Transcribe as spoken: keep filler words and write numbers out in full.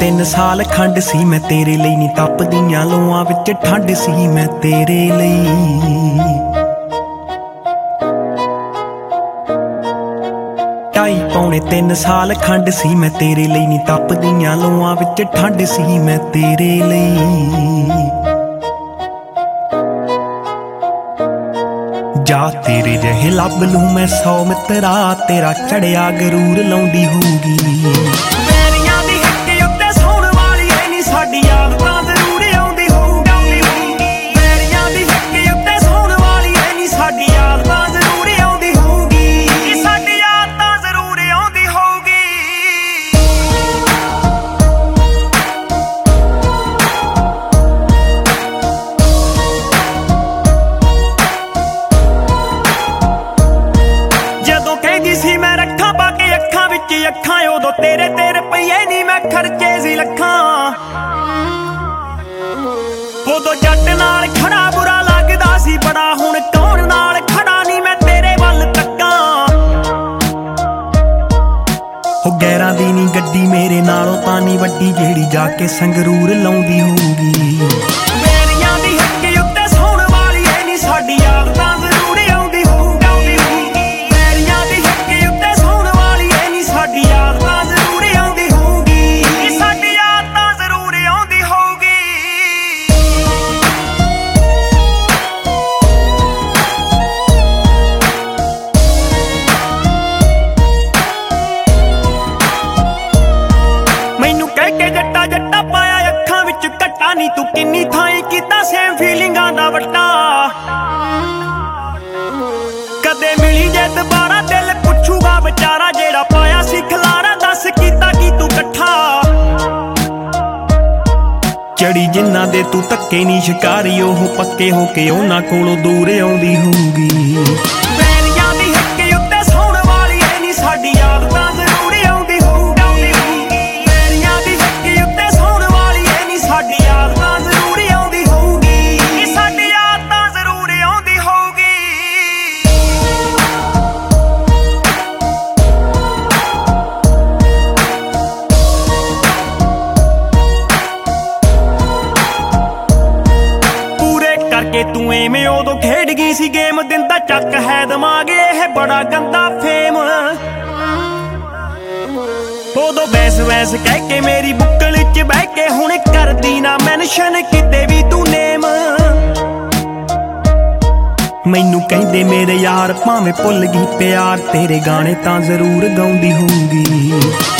ਤਿੰਨ ਸਾਲ ਖੰਡ ਸੀ ਮੈਂ ਤੇਰੇ ਲਈ ਨੀ ਤਪਦੀਆਂ ਲੋਆਂ ਵਿੱਚ ਠੰਡ ਸੀ ਮੈਂ ਤੇਰੇ ਲਈ। ਢਾਈ ਪੌਣੇ ਤਿੰਨ ਸਾਲ ਖੰਡ ਸੀ ਮੈਂ ਤੇਰੇ ਲਈ ਨੀ ਤਪਦੀਆਂ ਲੋਆਂ ਵਿੱਚ ਠੰਡ ਸੀ ਮੈਂ ਤੇਰੇ ਲਈ। ਜਾ ਤੇਰੇ ਜਿਹੇ ਲੱਭ ਲੂੰ ਮੈਂ ਸੌ ਮਿੱਤਰਾ ਤੇਰਾ ਚੜਿਆ ਗਰੂਰ ਲਾਉਂਦੀ ਹੋਊਗੀ। ਪੈਰੀਆਂ ਦੀ ਹਿੱਕ ਉੱਤੇ ਸੌਣ ਵਾਲੀ ਐ ਨੀ ਸਾਡੀ ਯਾਦ ਤਾਂ ਜ਼ਰੂਰ ਆਉਂਦੀ ਹੋਊਗੀ। ਪੈਰੀਆਂ ਦੀ ਹਿੱਕ ਉੱਤੇ ਸੌਣ ਵਾਲੀ ਐ ਨੀ ਸਾਡੀ ਯਾਦ ਤਾਂ ਜ਼ਰੂਰ ਆਉਂਦੀ ਹੋਊਗੀ। ਸਾਡੀ ਯਾਦ ਤਾਂ ਜ਼ਰੂਰ ਆਉਂਦੀ ਹੋਊਗੀ। ਜਦੋਂ ਕਹਿੰਦੀ ਸੀ ਮੈਂ ਰੱਖਾਂ ਪਾ ਕੇ ਅੱਖਾਂ ਵਿੱਚ ਅੱਖਾਂ ਉਦੋਂ ਤੇਰੇ ਤੇਰੇ ਪਈਏ ਨੀ ਮੈਂ ਖਰਚੇ ਸੀ ਲੱਖਾਂ। ਉਦੋਂ ਜੱਟ ਨਾਲ ਖੜਾ ਬੁਰਾ ਲੱਗਦਾ ਸੀ ਬੜਾ ਹੁਣ ਕੌਣ ਨਾਲ ਖੜਾ ਨੀ ਮੈਂ ਤੇਰੇ ਵੱਲ ਤੱਕਾਂ। ਹੋ ਗੈਰਾਂ ਦੀ ਨੀ ਗੱਡੀ ਮੇਰੇ ਨਾਲੋਂ ਤਾਂ ਨੀ ਵੱਡੀ ਜਿਹੜੀ ਜਾ ਕੇ ਸੰਗਰੂਰ ਲਾਉਂਦੀ ਹੋਊਗੀ। ਪੈਰੀਆਂ ਦੀ ਹਿੱਕ ਉੱਤੇ ਸੌਣ ਵਾਲੀ ਐ ਨੀ ਸਾਡੀ ਯਾਦ ਤਾਂ ਜ਼ਰੂਰ ਆਉਂਦੀ ਹੋਊਗੀ। ਪੈਰੀਆਂ ਦੀ ਹਿੱਕ ਉੱਤੇ ਸੌਣ ਵਾਲੀ ਐ ਨੀ ਸਾਡੀ ਯਾਦ ਤਾਂ ਜ਼ਰੂਰ ਆਉਂਦੀ ਹੋਊਗੀ। ਸਾਡੀ ਯਾਦ ਤਾਂ ਜ਼ਰੂਰ ਆਉਂਦੀ ਹੋਊਗੀ। ਮੈਨੂੰ ਕਹਿ ਕੇ ਜੱਟਾ ਜੱਟਾ ਪਾਇਆ ਅੱਖਾਂ ਵਿੱਚ ਘੱਟਾ ਨੀ ਤੂੰ ਕਿੰਨੀ ਥਾਈਂ ਕੀਤਾ ਸੇਮ ਫੀਲਿੰਗਾਂ ਦਾ ਵੱਟਾ। ਕਦੇ ਮਿਲੀ ਜੇ ਦੁਬਾਰਾ ਦਿਲ ਪੁੱਛੂਗਾ ਵਿਚਾਰਾ ਜਿਹੜਾ ਪਾਇਆ ਸੀ ਖਲਾਰਾ ਦੱਸ ਕੀਤਾ ਕੀ ਤੂੰ ਇਕੱਠਾ। ਚੜੀ ਜਿੰਨਾ ਦੇ ਤੂੰ ਧੱਕੇ ਨੀ ਸ਼ਿਕਾਰੀ ਉਹ ਪੱਕੇ ਹੋ ਕੇ ਉਹਨਾਂ ਕੋਲੋਂ ਦੂਰ ਆਉਂਦੀ ਹੋਊਗੀ। ਪੈਰੀਆਂ ਦੀ ਹਿੱਕ ਉੱਤੇ ਸੌਣ ਵਾਲੀ ਐ ਨੀ ਸਾਡੀ ਯਾਦ ਤਾਂ ਜ਼ਰੂਰ ਆਉਂਦੀ ਹੋਊਗੀ। ਪੈਰੀਆਂ ਦੀ ਹਿੱਕ ਉੱਤੇ ਸੌਣ ਵਾਲੀ ਐ ਨੀ ਸਾਡੀ ਯਾਦ ਤਾਂ ਜ਼ਰੂਰ ਆਉਂਦੀ ਹੋਊਗੀ। ਸਾਡੀ ਯਾਦ ਤਾਂ ਜ਼ਰੂਰ ਆਉਂਦੀ ਹੋਊਗੀ। ਪੂਰੇ ਕਰਕੇ ਤੂੰ ਐਵੇਂ ਉਦੋਂ ਖੇਡ ਗਈ ਸੀ ਗੇਮ ਦਿੰਦਾ ਚੱਕ ਹੈ ਦਿਮਾਗ ਇਹ ਬੜਾ ਗੰਦਾ ਫੇਮ। ਉਦੋਂ ਵੈਸ ਵੈਸ ਕਹਿ ਕੇ ਮੇਰੀ ਬੁੱਕਲ 'ਚ ਬਹਿ ਕੇ ਹੁਣ ਕਰਦੀ ਨਾ ਮੈਨਸ਼ਨ ਕਿਤੇ ਵੀ ਤੂੰ ਨੇਮ। ਮੈਨੂੰ ਕਹਿੰਦੇ ਮੇਰੇ ਯਾਰ ਭਾਵੇਂ ਭੁੱਲ ਗਈ ਪਿਆਰ ਤੇਰੇ ਗਾਣੇ ਤਾਂ ਜ਼ਰੂਰ ਗਾਉਂਦੀ ਹੋਊਗੀ।